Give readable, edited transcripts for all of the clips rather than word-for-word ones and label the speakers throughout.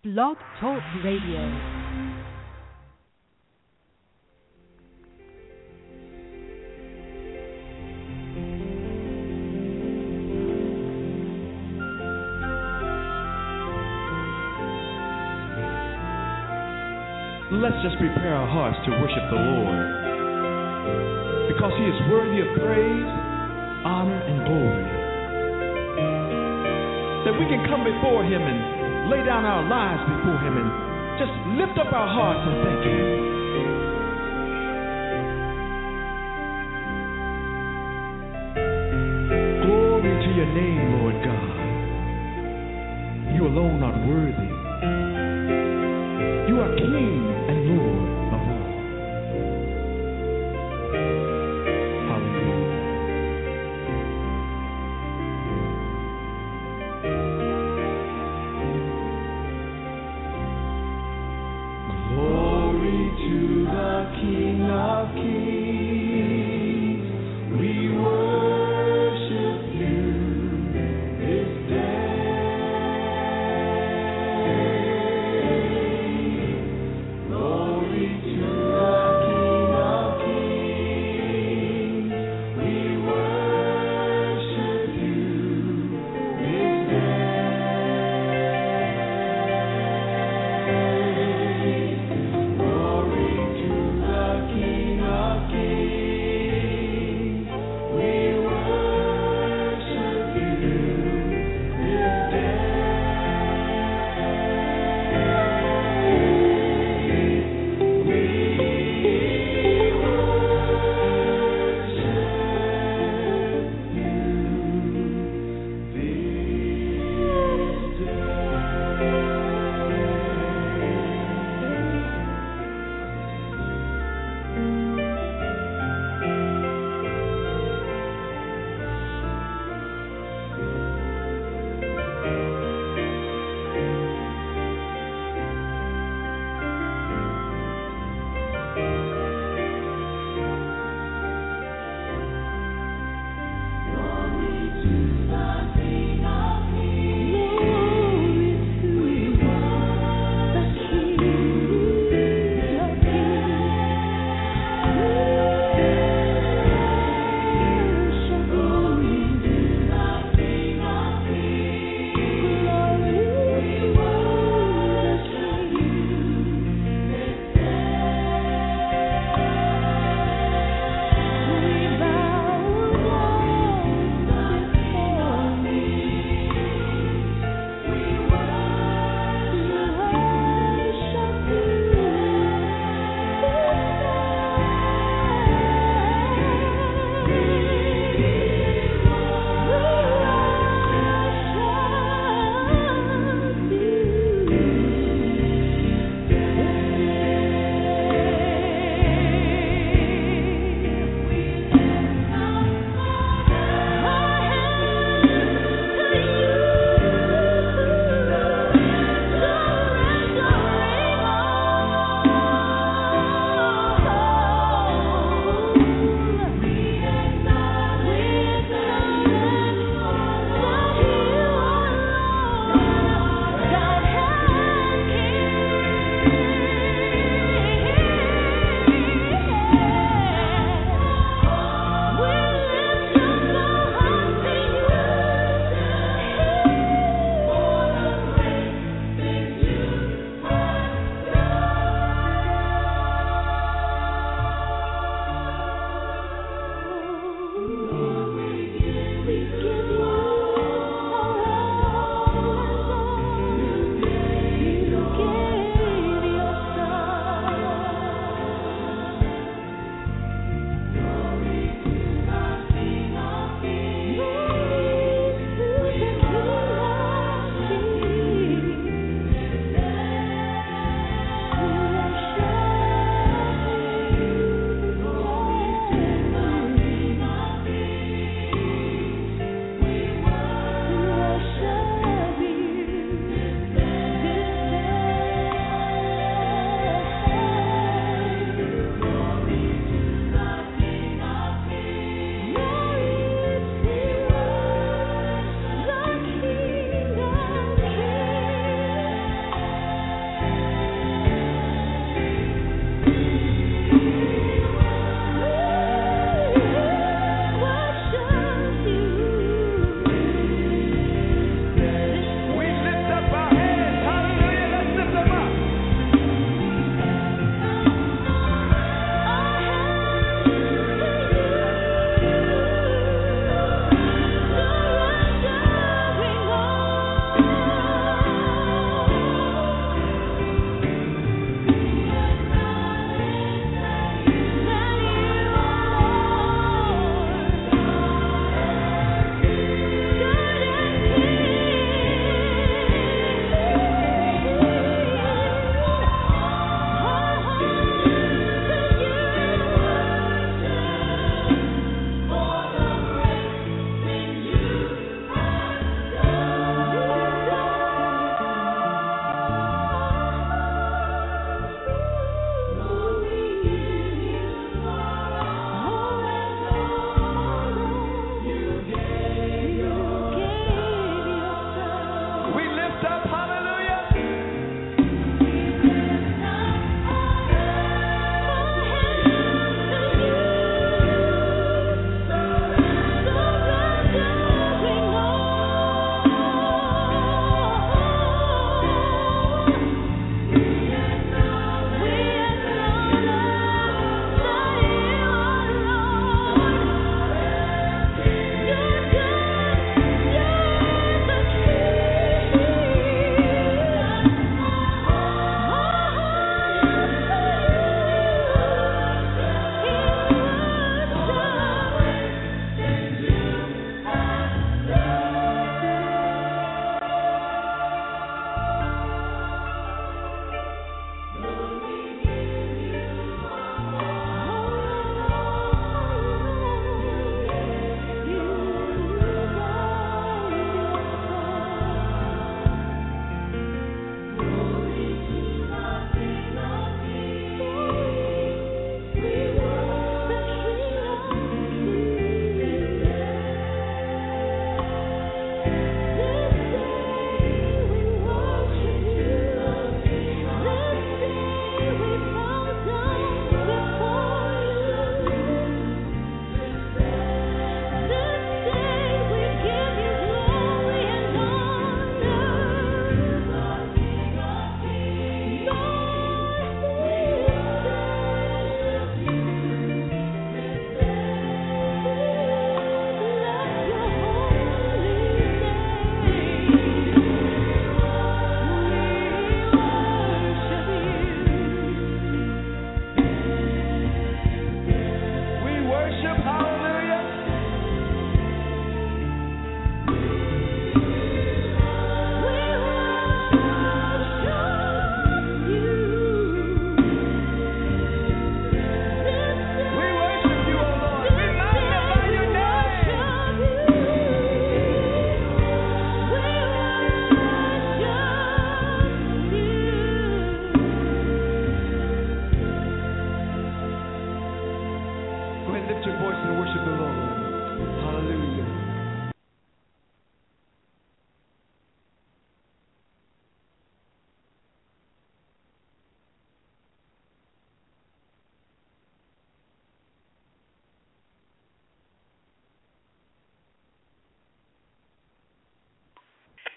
Speaker 1: Blog Talk Radio.
Speaker 2: Let's just prepare our hearts to worship the Lord, because He is worthy of praise, honor, and glory. That we can come before Him and lay down our lives before Him and just lift up our hearts and thank Him. Glory to your name, Lord God. You alone are worthy. You are King and Lord of all. Hallelujah. Glory to the King of Kings. We worship you this day.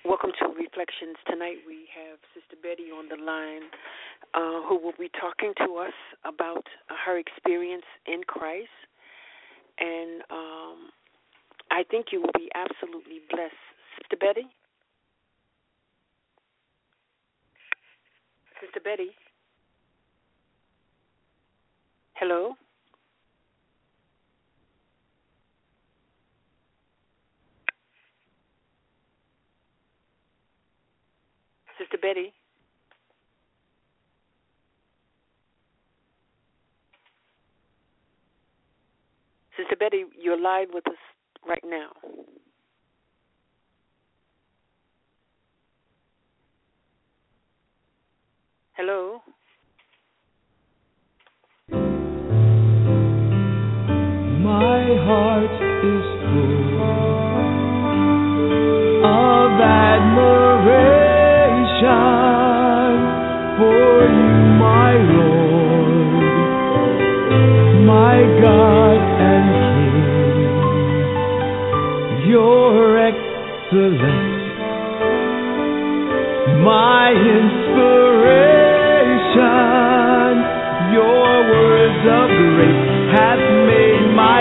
Speaker 3: Welcome to Reflections. Tonight we have Sister Betty on the line who will be talking to us about her experience in Christ. And I think you will be absolutely blessed. Sister Betty? Sister Betty? Hello? Sister Betty? Sister Betty, you're live with us right now. Hello?
Speaker 2: My heart is full of admiration for you, my Lord, my God and King. You're excellent, my inspiration. Your words of grace have made my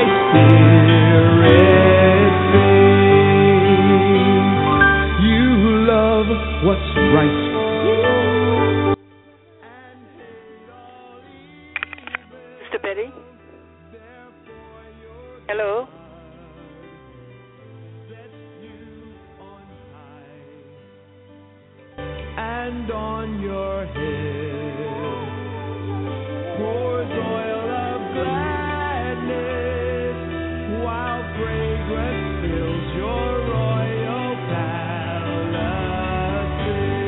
Speaker 2: spirit sing. You love what's right.
Speaker 3: Sister Betty? Hello?
Speaker 2: And on your head pours oil of gladness, while fragrance fills your royal palaces.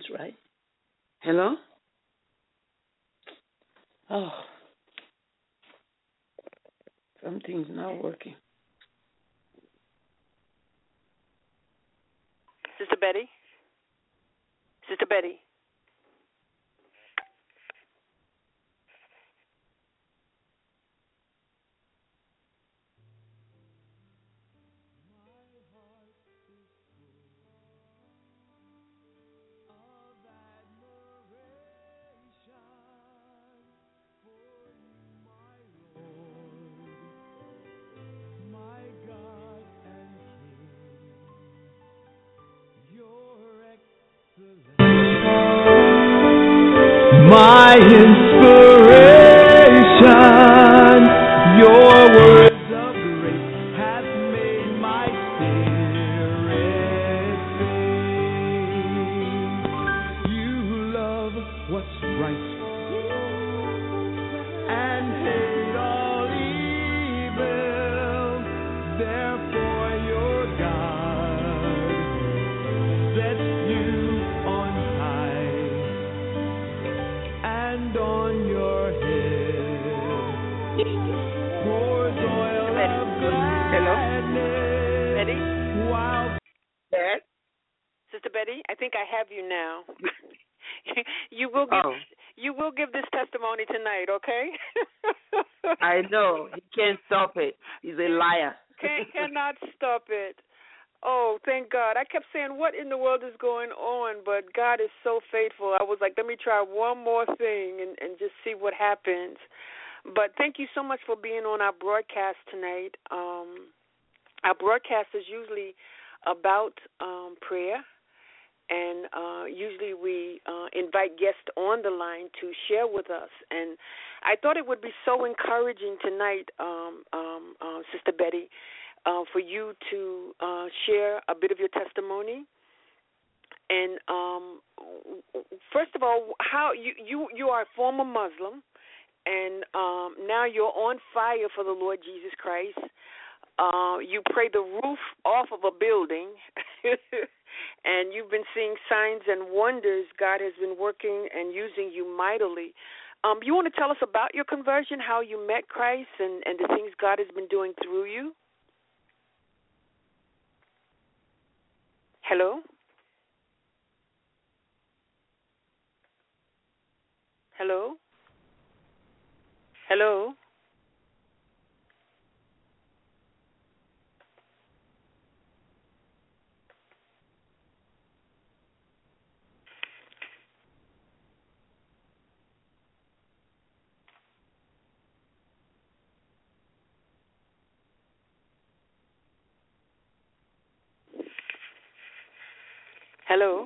Speaker 4: mute, right? Hello? Oh, something's not working.
Speaker 3: Sister Betty? Sister Betty?
Speaker 2: My inspiration, your words of grace has made my spirit sing. You love what's right and hate all evil. Therefore, your God sets you on high, and on your head pours oil of gladness.
Speaker 3: Betty?
Speaker 2: While
Speaker 4: Yes?
Speaker 3: Sister Betty, I think I have you now. You will give this testimony tonight, okay?
Speaker 4: I know. He can't stop it. He's a liar.
Speaker 3: Cannot stop it. Oh, thank God. I kept saying, what in the world is going on? But God is so faithful. I was like, let me try one more thing and just see what happens. But thank you so much for being on our broadcast tonight. Our broadcast is usually about prayer, and usually we invite guests on the line to share with us. And I thought it would be so encouraging tonight, Sister Betty, for you to share a bit of your testimony. And first of all, how you are a former Muslim, and now you're on fire for the Lord Jesus Christ. You pray the roof off of a building, and you've been seeing signs and wonders. God has been working and using you mightily. You want to tell us about your conversion, how you met Christ, and the things God has been doing through you? Hello? Hello? Hello? Hello?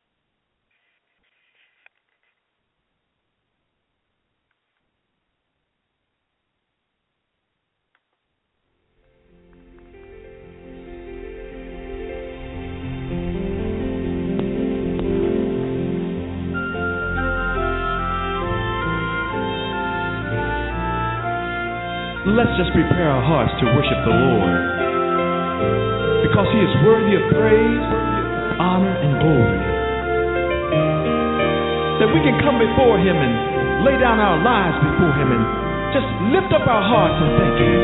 Speaker 2: let's just prepare our hearts to worship the Lord, because He is worthy of praise, honor, and glory. That we can come before Him and lay down our lives before Him and just lift up our hearts and thank Him.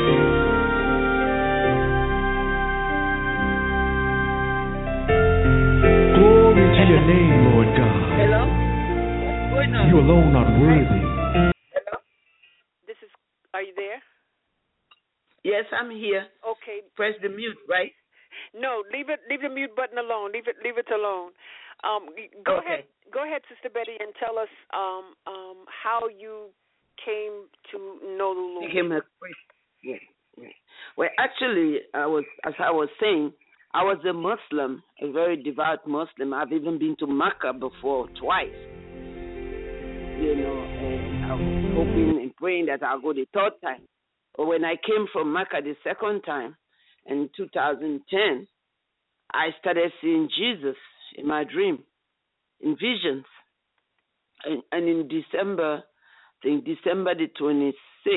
Speaker 2: Glory to your name, Lord God.
Speaker 4: Hello? What's going on?
Speaker 2: You alone are worthy.
Speaker 4: Hello?
Speaker 3: Are you there?
Speaker 4: Yes, I'm here.
Speaker 3: Okay.
Speaker 4: Press the mute, right?
Speaker 3: No, leave the mute button alone. Leave it alone. Go ahead, Sister Betty, and tell us how you came to know the Lord.
Speaker 4: Became a Christian. Yeah. Well, actually, as I was saying, I was a Muslim, a very devout Muslim. I've even been to Mecca before twice. You know, and I was hoping and praying that I'll go the third time. But when I came from Mecca the second time in 2010, I started seeing Jesus in my dream, in visions. And in December the 26th,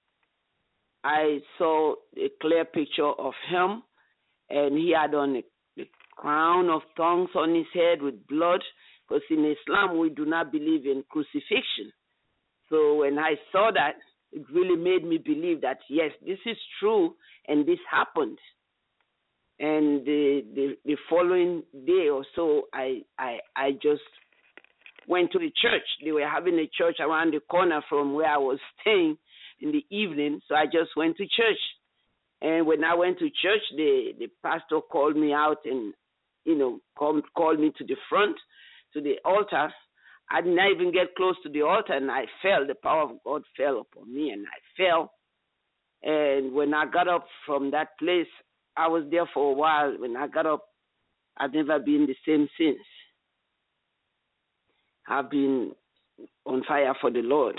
Speaker 4: I saw a clear picture of him, and he had on a crown of thorns on his head with blood, because in Islam we do not believe in crucifixion. So when I saw that, it really made me believe that, yes, this is true and this happened. And the following day or so, I just went to the church. They were having a church around the corner from where I was staying in the evening, so I just went to church. And when I went to church, the pastor called me out and, called me to the front, to the altar. I did not even get close to the altar, and I fell. The power of God fell upon me, and I fell. And when I got up from that place, I was there for a while. When I got up, I've never been the same since. I've been on fire for the Lord.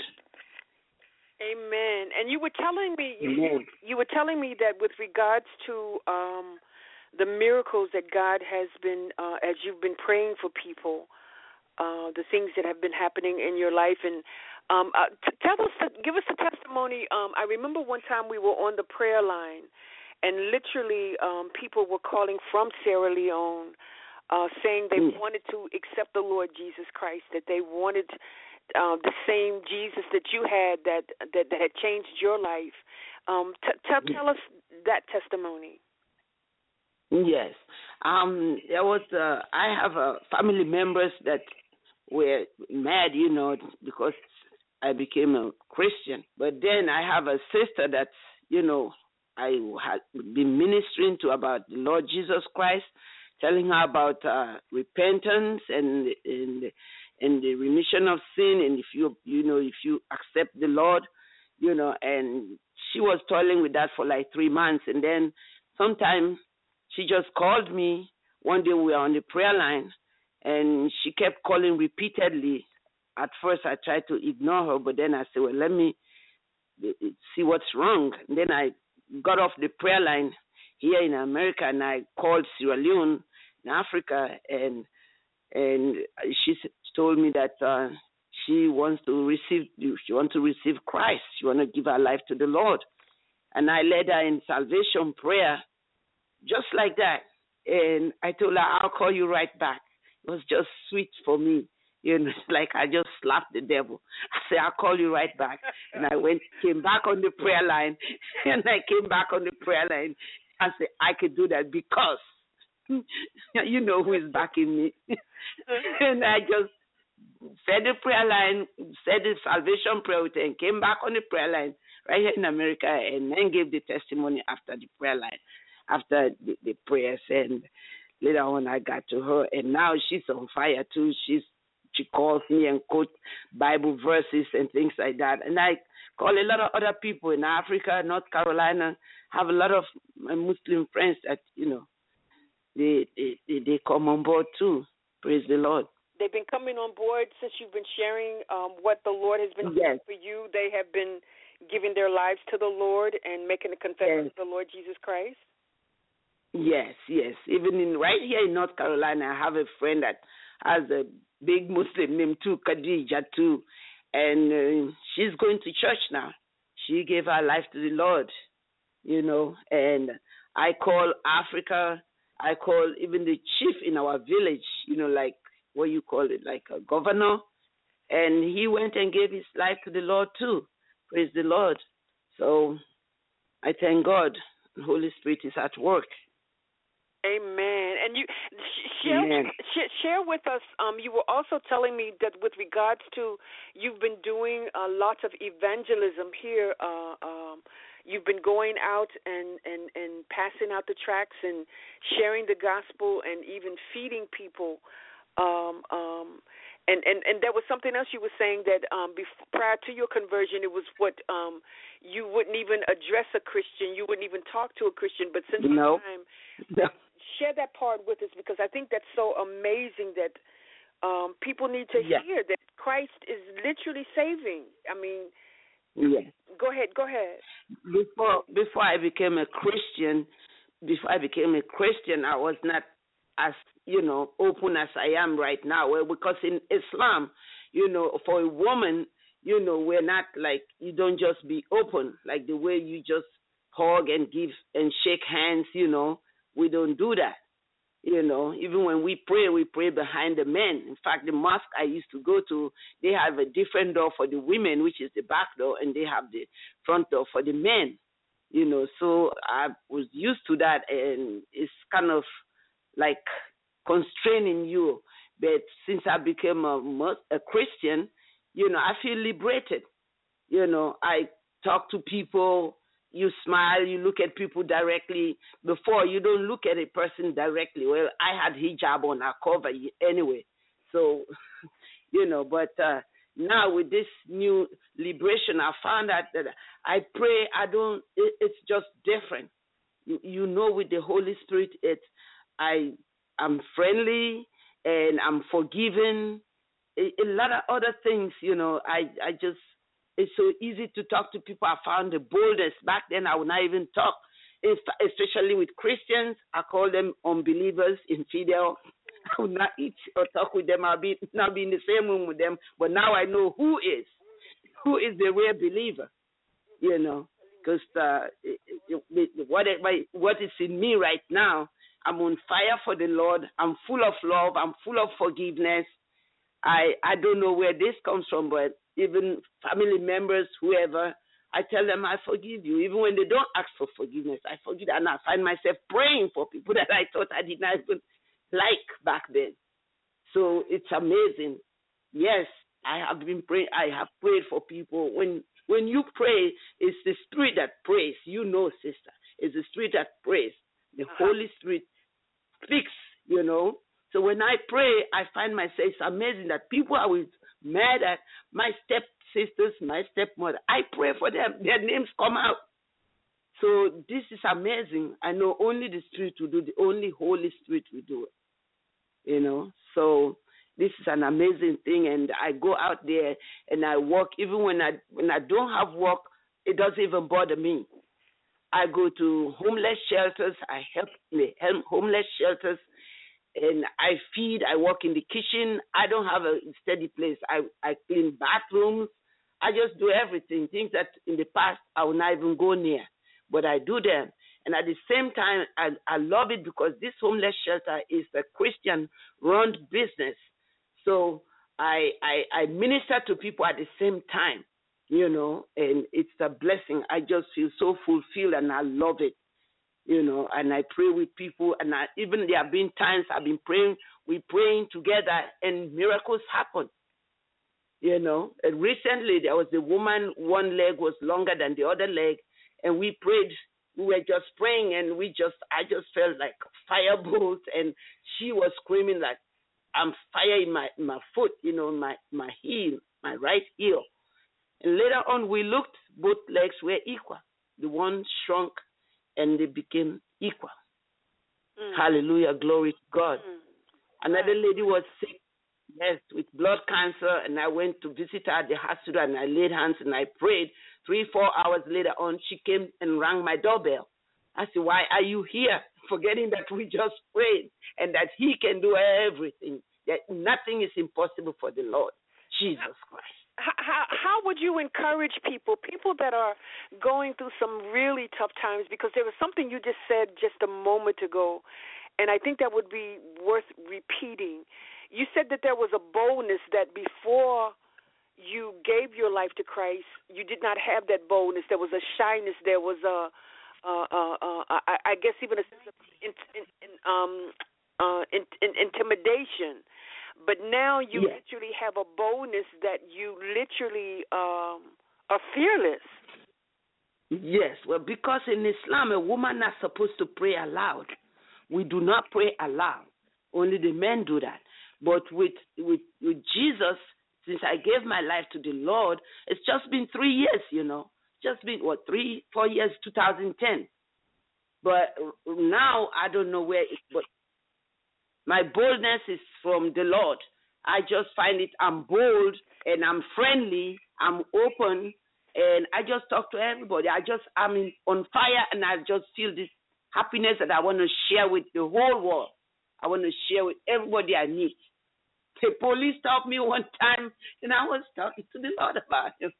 Speaker 3: Amen. And you were telling me,
Speaker 4: Amen.
Speaker 3: you were telling me that with regards to the miracles that God has been, as you've been praying for people, the things that have been happening in your life, and give us a testimony. I remember one time we were on the prayer line, and literally people were calling from Sierra Leone, saying they wanted to accept the Lord Jesus Christ, that they wanted the same Jesus that you had, that had changed your life. Tell us that testimony.
Speaker 4: Yes. There was. I have family members that were mad, because I became a Christian. But then I have a sister that, I had been ministering to about the Lord Jesus Christ, telling her about repentance and the remission of sin, and if you accept the Lord, and she was toiling with that for like 3 months, and then sometime she just called me. One day we were on the prayer line, and she kept calling repeatedly. At first I tried to ignore her, but then I said, well, let me see what's wrong. And then I got off the prayer line here in America, and I called Sierra Leone in Africa, and she told me that she wants to receive Christ. She wants to give her life to the Lord. And I led her in salvation prayer, just like that. And I told her, I'll call you right back. It was just sweet for me. Like I just slapped the devil. I said, I'll call you right back. And I came back on the prayer line. And I came back on the prayer line. I said, I could do that because you know who is backing me. And I just said the prayer line, said the salvation prayer, and came back on the prayer line right here in America, and then gave the testimony after the prayer line, after the prayers. And later on I got to her, and now she's on fire too. She calls me and quotes Bible verses and things like that. And I call a lot of other people in Africa, North Carolina, have a lot of my Muslim friends that, they come on board too. Praise the Lord.
Speaker 3: They've been coming on board since you've been sharing what the Lord has been doing for you. They have been giving their lives to the Lord and making a confession of the Lord Jesus Christ.
Speaker 4: Yes. Even right here in North Carolina, I have a friend that has a big Muslim name too, Khadija too, and she's going to church now. She gave her life to the Lord, and I call Africa, I call even the chief in our village, like what you call it, like a governor, and he went and gave his life to the Lord too. Praise the Lord. So I thank God. The Holy Spirit is at work.
Speaker 3: Amen. And you share with us. You were also telling me that with regards to you've been doing lots of evangelism here. You've been going out and passing out the tracts and sharing the gospel and even feeding people. And there was something else you were saying that prior to your conversion, it was what you wouldn't even address a Christian, you wouldn't even talk to a Christian, but since that time, share that part with us, because I think that's so amazing that people need to hear that Christ is literally saving. I mean, Go ahead.
Speaker 4: Before I became a Christian, I was not as open as I am right now. Well, because in Islam, for a woman, we're not like, you don't just be open like the way you just hug and give and shake hands. We don't do that. You know, even when we pray behind the men. In fact, the mosque I used to go to, they have a different door for the women, which is the back door, and they have the front door for the men. You know, so I was used to that, and it's kind of like constraining you. But since I became a Christian, you know, I feel liberated. You know, I talk to people. You smile, you look at people directly. Before, you don't look at a person directly. Well, I had hijab on, I cover anyway. So, you know, but now with this new liberation, I found out that I pray, it's just different. You know, with the Holy Spirit, I'm friendly and I'm forgiving. A lot of other things, you know, I just, it's so easy to talk to people. I found the boldness. Back then, I would not even talk, especially with Christians. I call them unbelievers, infidel. I would not eat or talk with them. I'll not be in the same room with them. But now I know who is the real believer, you know, because what is in me right now, I'm on fire for the Lord. I'm full of love. I'm full of forgiveness. I don't know where this comes from, but even family members, whoever, I tell them I forgive you. Even when they don't ask for forgiveness, I forgive them. And I find myself praying for people that I thought I did not even like back then. So it's amazing. Yes, I have been praying. I have prayed for people. When you pray, it's the Spirit that prays. You know, sister, it's the Spirit that prays. The Holy Spirit speaks, you know. So when I pray, I find myself, it's amazing that people are mad at my stepsisters, my stepmother. I pray for them. Their names come out. So this is amazing. I know only the Spirit will do it. Only Holy Spirit will do it. You know, so this is an amazing thing. And I go out there and I walk. Even when I don't have work, it doesn't even bother me. I go to homeless shelters. I help homeless shelters. And I feed, I work in the kitchen. I don't have a steady place. I clean bathrooms. I just do everything, things that in the past I would not even go near. But I do them. And at the same time, I love it because this homeless shelter is a Christian-run business. So I minister to people at the same time, you know, and it's a blessing. I just feel so fulfilled and I love it. You know, and I pray with people, and even there have been times I've been praying, we're praying together, and miracles happen. You know, and recently there was a woman, one leg was longer than the other leg, and we prayed. We were just praying, and I just felt like fire bolts, and she was screaming like, "I'm fire in my foot," you know, my heel, my right heel. And later on, we looked, both legs were equal. The one shrunk, and they became equal. Hallelujah, glory to God. Another lady was sick, yes, with blood cancer, and I went to visit her at the hospital, and I laid hands and I prayed. 3-4 hours later on, she came and rang my doorbell. I said, "Why are you here?" Forgetting that we just prayed and that He can do everything, that nothing is impossible for the Lord, Jesus Christ.
Speaker 3: How would you encourage people that are going through some really tough times? Because there was something you just said just a moment ago, and I think that would be worth repeating. You said that there was a boldness that before you gave your life to Christ, you did not have that boldness. There was a shyness. There was I guess even a sense of intimidation. But now you literally have a boldness that you literally are fearless.
Speaker 4: Yes, well, because in Islam, a woman not supposed to pray aloud. We do not pray aloud. Only the men do that. But with Jesus, since I gave my life to the Lord, it's just been 3 years, you know. Just been, 3-4 years, 2010. But now, I don't know where but my boldness is from the Lord. I just find it, I'm bold and I'm friendly, I'm open, and I just talk to everybody. I'm on fire, and I just feel this happiness that I want to share with the whole world. I want to share with everybody I meet. The police stopped me one time, and I was talking to the Lord about him.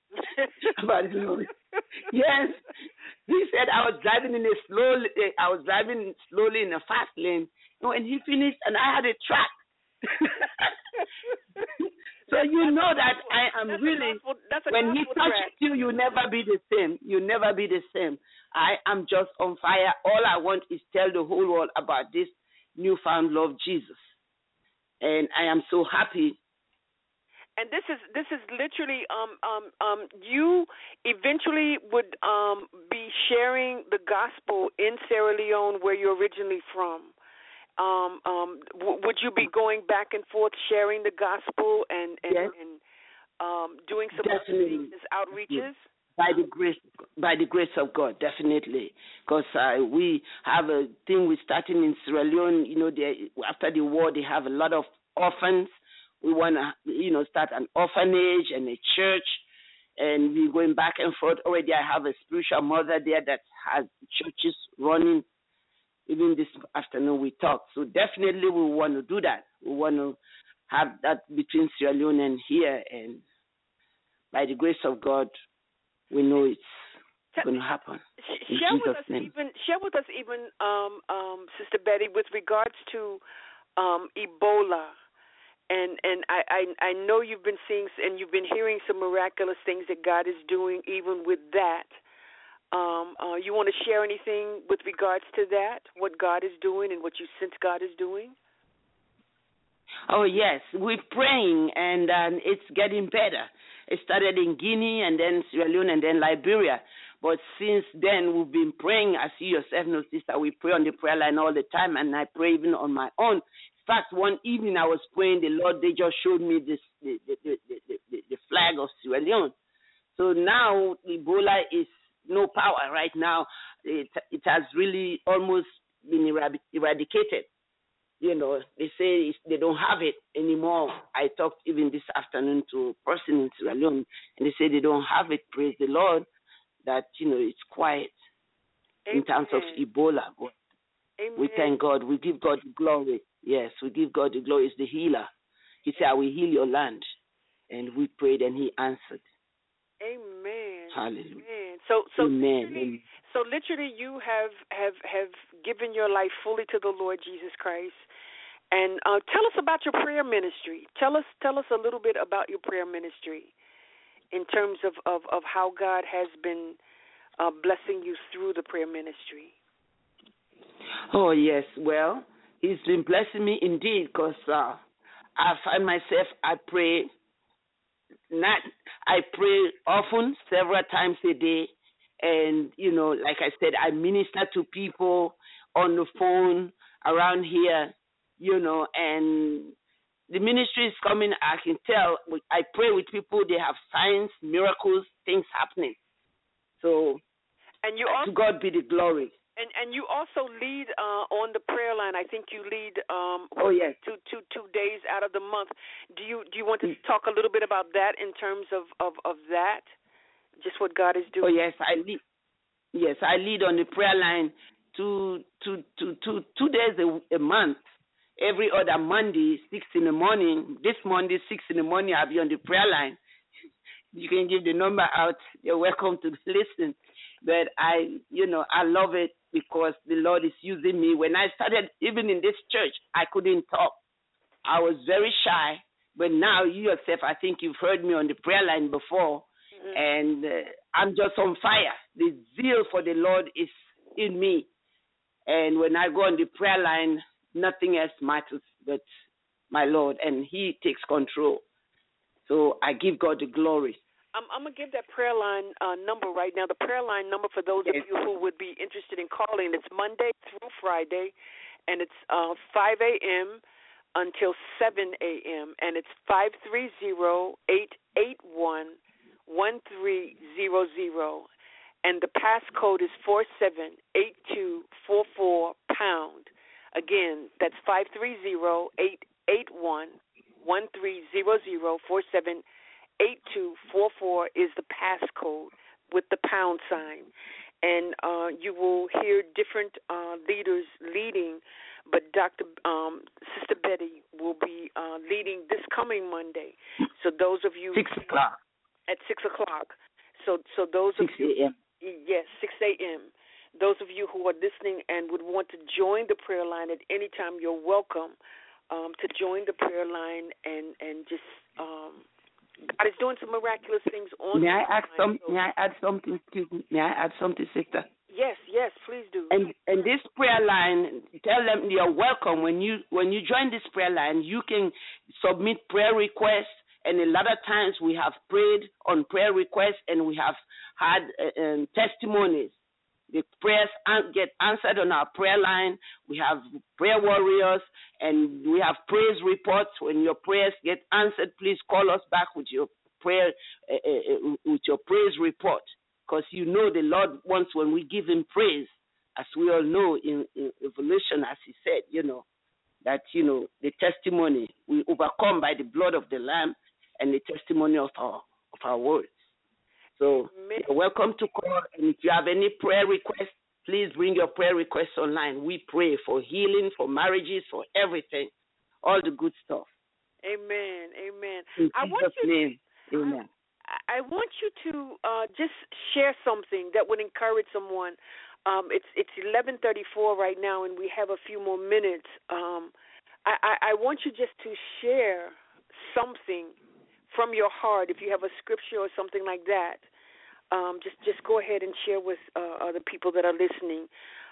Speaker 4: Yes, he said I was driving slowly in a fast lane, And he finished, and I had a track. So you know that I am really, when he touches you, you never be the same. You never be the same. I am just on fire. All I want is tell the whole world about this newfound love, Jesus. And I am so happy.
Speaker 3: And this is literally you eventually would be sharing the gospel in Sierra Leone, where you're originally from. Would you be going back and forth sharing the gospel and
Speaker 4: yes.
Speaker 3: Doing some things as outreaches?
Speaker 4: By the grace of God, definitely. Because we have a thing we're starting in Sierra Leone. After the war, they have a lot of orphans. We want to, start an orphanage and a church. And we're going back and forth. Already I have a spiritual mother there that has churches running. Even this afternoon we talked. So definitely we want to do that. We want to have that between Sierra Leone and here. And by the grace of God, we know it's going to happen.
Speaker 3: Share with us even, Sister Betty, with regards to Ebola. And I know you've been seeing and you've been hearing some miraculous things that God is doing even with that. You want to share anything with regards to that, what God is doing and what you sense God is doing?
Speaker 4: Oh, yes. We're praying, and it's getting better. It started in Guinea and then Sierra Leone and then Liberia. But since then, we've been praying. As you yourself know, sister, we pray on the prayer line all the time, and I pray even on my own. In fact, one evening I was praying, the Lord, they just showed me the flag of Sierra Leone. So now Ebola is no power right now. It has really almost been eradicated. They say they don't have it anymore. I talked even this afternoon to a person in Sierra Leone, and they say they don't have it. Praise the Lord that, it's quiet. Amen. In terms of Ebola. But we thank God. We give God the glory. Yes, we give God the glory. He's the healer. He said, I will heal your land. And we prayed, and he answered.
Speaker 3: Amen.
Speaker 4: Hallelujah.
Speaker 3: Amen.
Speaker 4: Amen.
Speaker 3: So literally you have given your life fully to the Lord Jesus Christ. And tell us about your prayer ministry. Tell us a little bit about your prayer ministry in terms of how God has been blessing you through the prayer ministry.
Speaker 4: Oh, yes. Well, he's been blessing me indeed, because I find myself, I pray often, several times a day. And, like I said, I minister to people on the phone around here, and the ministry is coming. I can tell. I pray with people. They have signs, miracles, things happening. So, and to God be the glory.
Speaker 3: And you also lead on the prayer line. I think you lead
Speaker 4: yes.
Speaker 3: two days out of the month. Do you want to talk a little bit about that in terms of that? Just what God is doing.
Speaker 4: Oh, yes, I lead. Yes, I lead on the prayer line two days a month. Every other Monday, 6 in the morning. This Monday, 6 in the morning, I'll be on the prayer line. You can give the number out. You're welcome to listen. But I love it because the Lord is using me. When I started, even in this church, I couldn't talk. I was very shy. But now you yourself, I think you've heard me on the prayer line before. And I'm just on fire. The zeal for the Lord is in me. And when I go on the prayer line, nothing else matters but my Lord. And he takes control. So I give God the glory.
Speaker 3: I'm going to give that prayer line number right now. The prayer line number for those of you who would be interested in calling, it's Monday through Friday, and it's 5 a.m. until 7 a.m., and it's 530-881-1300, and the passcode is 478244#. Again, that's 530-881-1300, 478244 is the passcode with the pound sign. And you will hear different leaders leading, but Sister Betty will be leading this coming Monday. So those of you
Speaker 4: 6 o'clock.
Speaker 3: At 6 o'clock. So those of you
Speaker 4: 6 a.m.
Speaker 3: Yes, 6 a.m. those of you who are listening and would want to join the prayer line at any time, you're welcome to join the prayer line and just God is doing some miraculous things on.
Speaker 4: May I add something? Excuse me. May I add something, sister?
Speaker 3: Yes, please do.
Speaker 4: And this prayer line, tell them you're welcome. When you join this prayer line, you can submit prayer requests. And a lot of times we have prayed on prayer requests, and we have had testimonies. The prayers get answered on our prayer line. We have prayer warriors, and we have praise reports. When your prayers get answered, please call us back with your prayer, with your praise report, because you know the Lord wants when we give Him praise, as we all know in Revelation, as He said, that the testimony we overcome by the blood of the Lamb and the testimony of our words. So you're welcome to call, and if you have any prayer requests, please bring your prayer requests online. We pray for healing, for marriages, for everything, all the good stuff.
Speaker 3: Amen. Amen.
Speaker 4: In Jesus' name, amen.
Speaker 3: I want you to just share something that would encourage someone. It's 11:34 right now, and we have a few more minutes. I want you just to share something from your heart. If you have a scripture or something like that, just go ahead and share with other people that are listening.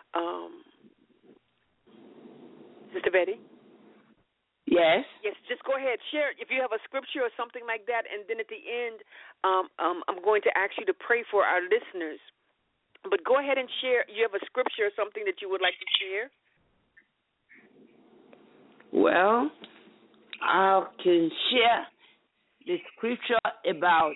Speaker 3: Sister Betty?
Speaker 4: Yes?
Speaker 3: Yes, just go ahead. Share if you have a scripture or something like that, and then at the end, I'm going to ask you to pray for our listeners. But go ahead and share. You have a scripture or something that you would like to share?
Speaker 4: Well, I can share the scripture about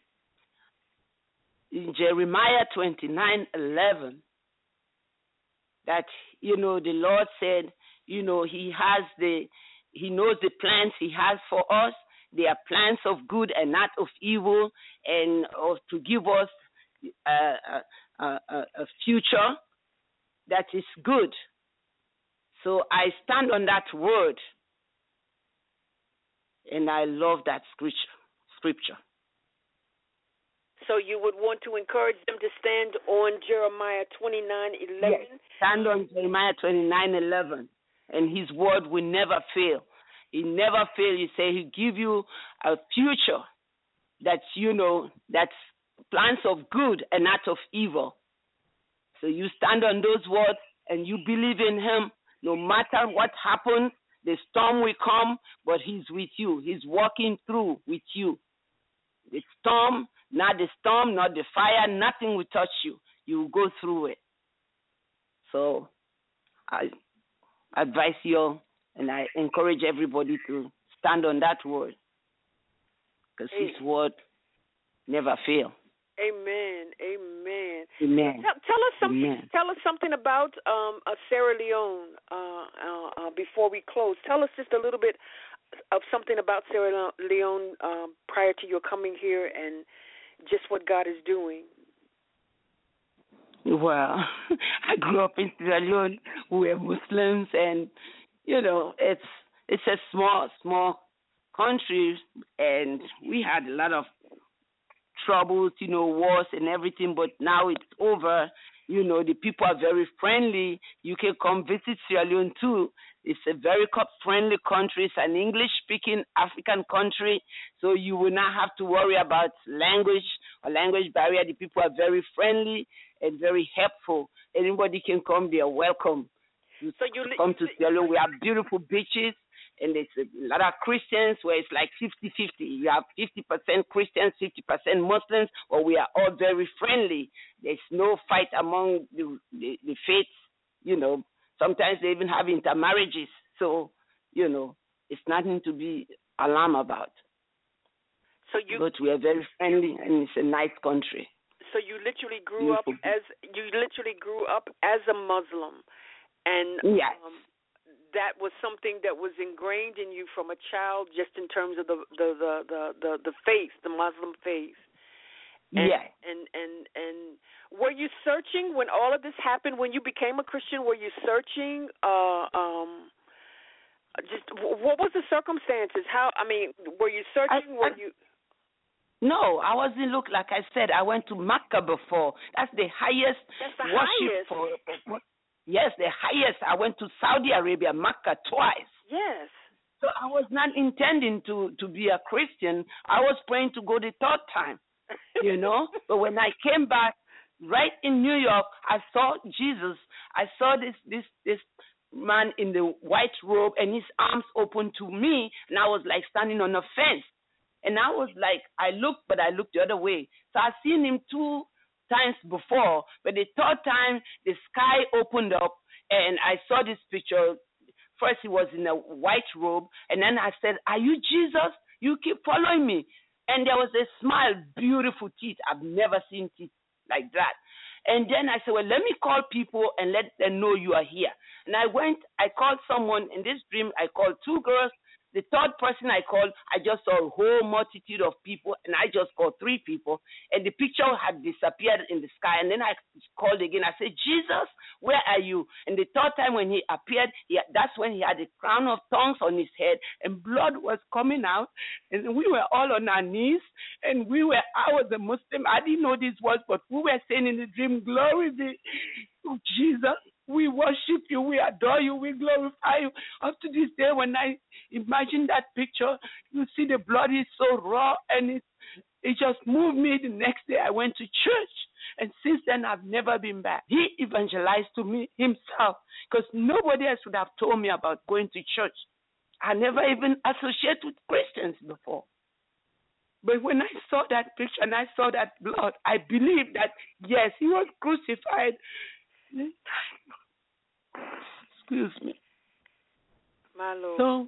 Speaker 4: in Jeremiah 29:11 that the Lord said He knows the plans He has for us. They are plans of good and not of evil, and to give us a future that is good. So I stand on that word. And I love that scripture.
Speaker 3: So you would want to encourage them to stand on Jeremiah 29:11?
Speaker 4: Yes, stand on Jeremiah 29:11. And His word will never fail. He never fail. He say He'll give you a future that's plans of good and not of evil. So you stand on those words and you believe in Him. No matter what happens, the storm will come, but He's with you. He's walking through with you. The storm, not the fire, nothing will touch you. You will go through it. So I advise you, and I encourage everybody to stand on that word, because His word never fails.
Speaker 3: Amen. Amen.
Speaker 4: Amen.
Speaker 3: Tell us something.
Speaker 4: Amen.
Speaker 3: Tell us something about Sierra Leone before we close. Tell us just a little bit of something about Sierra Leone prior to your coming here, and just what God is doing.
Speaker 4: Well, I grew up in Sierra Leone. We were Muslims, and it's a small country, and we had a lot of troubles, wars and everything, but now it's over. The people are very friendly. You can come visit Sierra Leone too. It's a very friendly country. It's an English-speaking African country, so you will not have to worry about language or language barrier. The people are very friendly and very helpful. Anybody can come. They are welcome. Come to Sierra Leone. We have beautiful beaches. And there's a lot of Christians where it's like 50-50. You have 50% Christians, 50% Muslims, but we are all very friendly. There's no fight among the faiths. Sometimes they even have intermarriages. So, it's nothing to be alarmed about. But we are very friendly, and it's a nice country.
Speaker 3: So you literally grew up as a Muslim, and
Speaker 4: yes.
Speaker 3: That was something that was ingrained in you from a child, just in terms of the faith, the Muslim faith. And,
Speaker 4: yes.
Speaker 3: And were you searching when all of this happened? When you became a Christian, were you searching? Just what was the circumstances? Were you searching?
Speaker 4: No, I wasn't look like I said. I went to Mecca before. That's the highest worship for. Yes, the highest. I went to Saudi Arabia, Mecca twice.
Speaker 3: Yes.
Speaker 4: So I was not intending to be a Christian. I was praying to go the third time, But when I came back, right in New York, I saw Jesus. I saw this man in the white robe, and his arms open to me, and I was like standing on a fence. And I was like, I looked the other way. So I've seen him 2 times before, but the third time, the sky opened up, and I saw this picture. First, he was in a white robe, and then I said, "Are you Jesus? You keep following me." And there was a smile, beautiful teeth. I've never seen teeth like that. And then I said, well, let me call people and let them know you are here. And I called someone. In this dream, I called 2 girls. The third person I called, I just saw a whole multitude of people, and I just called 3 people. And the picture had disappeared in the sky. And then I called again. I said, Jesus, where are you? And the third time when he appeared, that's when he had a crown of thorns on his head, and blood was coming out. And we were all on our knees, and I was a Muslim. I didn't know these words, but we were saying in the dream, glory be to Jesus. We worship you, we adore you, we glorify you. Up to this day, when I imagine that picture, you see the blood is so raw, and it just moved me. The next day, I went to church, and since then, I've never been back. He evangelized to me himself, because nobody else would have told me about going to church. I never even associated with Christians before. But when I saw that picture and I saw that blood, I believed that, yes, he was crucified. Excuse me.
Speaker 3: My Lord.
Speaker 4: So,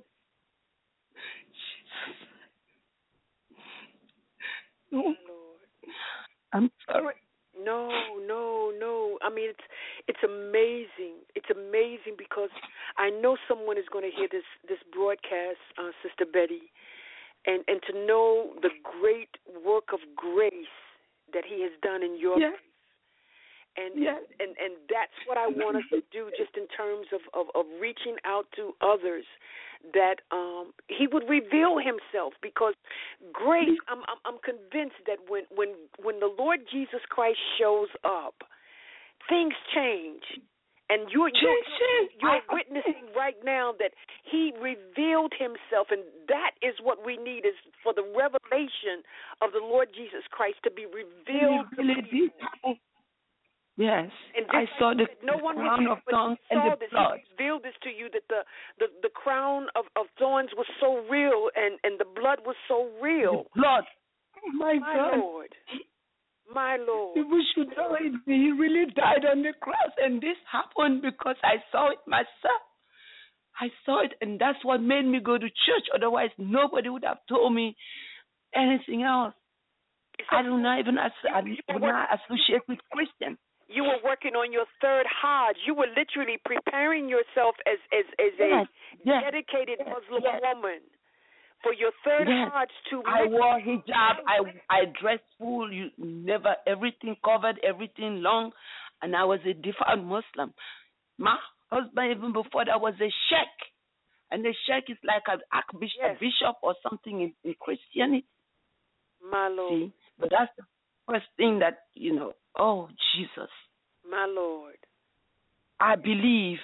Speaker 4: Jesus. No,
Speaker 3: my Lord.
Speaker 4: I'm sorry.
Speaker 3: No. I mean, it's amazing. It's amazing because I know someone is going to hear this broadcast, Sister Betty, and to know the great work of grace that He has done in your life. And that's what I want us to do, just in terms of reaching out to others, that He would reveal Himself, because grace. I'm convinced that when the Lord Jesus Christ shows up, things change, and you're witnessing right now that He revealed Himself, and that is what we need, is for the revelation of the Lord Jesus Christ to be revealed to people.
Speaker 4: Yes, I saw the crown of thorns and the blood.
Speaker 3: He revealed this to you, that the crown of thorns was so real, and the blood was so real.
Speaker 4: The blood. My God.
Speaker 3: Lord. My Lord.
Speaker 4: People should know it. He really died on the cross, and this happened because I saw it myself. I saw it, and that's what made me go to church. Otherwise, nobody would have told me anything else. I do not even associate with Christians.
Speaker 3: You were working on your 3rd Hajj. You were literally preparing yourself as a dedicated Muslim woman for your 3rd Hajj to.
Speaker 4: I wore hijab. I dressed full. Everything covered, everything long, and I was a devout Muslim. My husband, even before that, was a sheikh, and the sheikh is like a bishop or something in Christianity.
Speaker 3: My Lord.
Speaker 4: See? But that's the first thing that, oh, Jesus.
Speaker 3: My Lord.
Speaker 4: I believe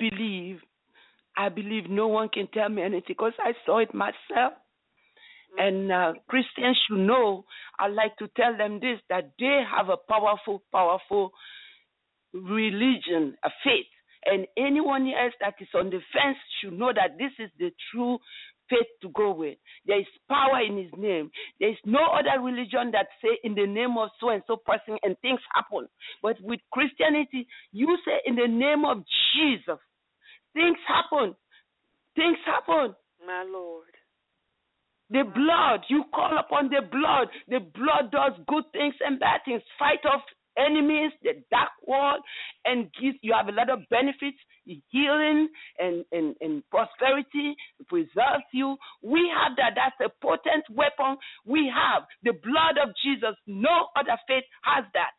Speaker 4: no one can tell me anything, because I saw it myself. And Christians should know, I like to tell them this, that they have a powerful religion, a faith. And anyone else that is on the fence should know that this is the true faith to go with. There is power in His name. There is no other religion that say in the name of so and so person and things happen. But with Christianity, you say in the name of Jesus, things happen. Things happen.
Speaker 3: My Lord.
Speaker 4: The blood, you call upon the blood. The blood does good things and bad things. Fight off enemies, the dark world, and you have a lot of benefits, healing and prosperity, preserves you. We have that. That's a potent weapon. We have the blood of Jesus. No other faith has that.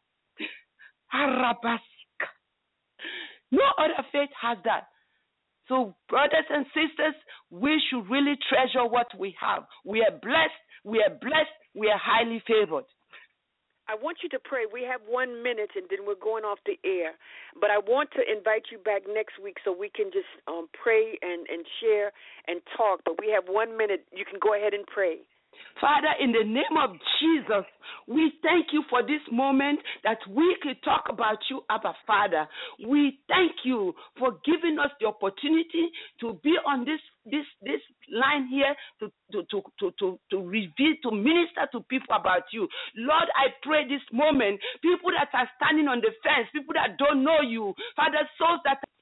Speaker 4: No other faith has that. So, brothers and sisters, we should really treasure what we have. We are blessed We are blessed. We are highly favored.
Speaker 3: I want you to pray. We have 1 minute, and then we're going off the air. But I want to invite you back next week so we can just pray and share and talk. But we have 1 minute. You can go ahead and pray.
Speaker 4: Father, in the name of Jesus, we thank you for this moment that we could talk about you, Abba Father. We thank you for giving us the opportunity to be on this line here to reveal, to minister to people about you. Lord, I pray this moment, people that are standing on the fence, people that don't know you, Father, souls that